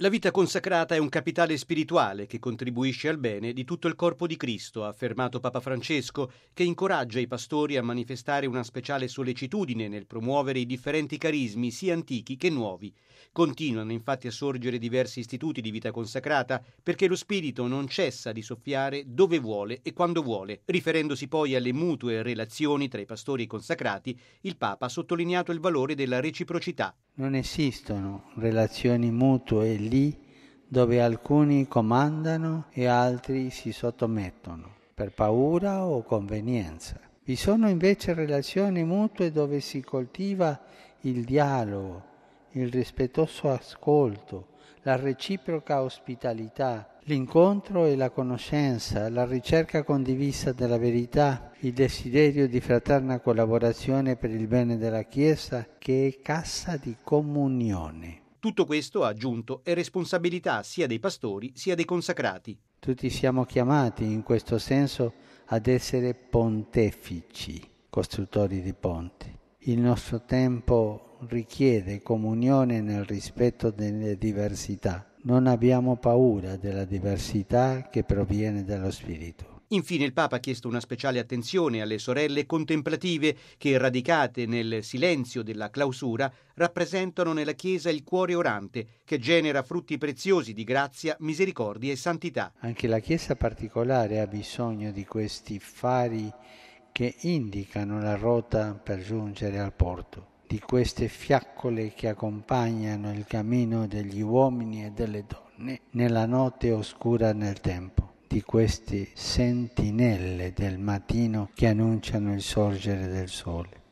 La vita consacrata è un capitale spirituale che contribuisce al bene di tutto il corpo di Cristo, ha affermato Papa Francesco, che incoraggia i pastori a manifestare una speciale sollecitudine nel promuovere i differenti carismi sia antichi che nuovi. Continuano infatti a sorgere diversi istituti di vita consacrata perché lo Spirito non cessa di soffiare dove vuole e quando vuole. Riferendosi poi alle mutue relazioni tra i pastori consacrati, il Papa ha sottolineato il valore della reciprocità. Non esistono relazioni mutue lì dove alcuni comandano e altri si sottomettono, per paura o convenienza. Vi sono invece relazioni mutue dove si coltiva il dialogo, il rispettoso ascolto, la reciproca ospitalità, l'incontro e la conoscenza, la ricerca condivisa della verità, il desiderio di fraterna collaborazione per il bene della Chiesa, che è casa di comunione. Tutto questo, ha aggiunto, è responsabilità sia dei pastori sia dei consacrati. Tutti siamo chiamati in questo senso ad essere pontefici, costruttori di ponti. Il nostro tempo richiede comunione nel rispetto delle diversità. Non abbiamo paura della diversità che proviene dallo Spirito. Infine il Papa ha chiesto una speciale attenzione alle sorelle contemplative che, radicate nel silenzio della clausura, rappresentano nella Chiesa il cuore orante che genera frutti preziosi di grazia, misericordia e santità. Anche la Chiesa particolare ha bisogno di questi fari che indicano la rotta per giungere al porto, di queste fiaccole che accompagnano il cammino degli uomini e delle donne nella notte oscura nel tempo, di queste sentinelle del mattino che annunciano il sorgere del sole.